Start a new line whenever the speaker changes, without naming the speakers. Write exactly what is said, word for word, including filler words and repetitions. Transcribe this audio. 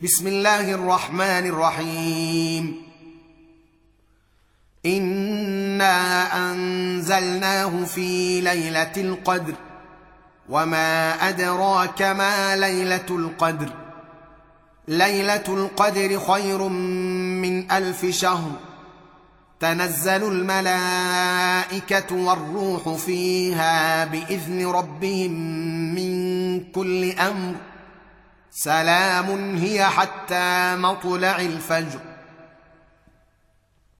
بسم الله الرحمن الرحيم. إنا أنزلناه في ليلة القدر وما أدراك ما ليلة القدر ليلة القدر خير من ألف شهر تنزل الملائكة والروح فيها بإذن ربهم من كل أمر سلام هي حتى مطلع الفجر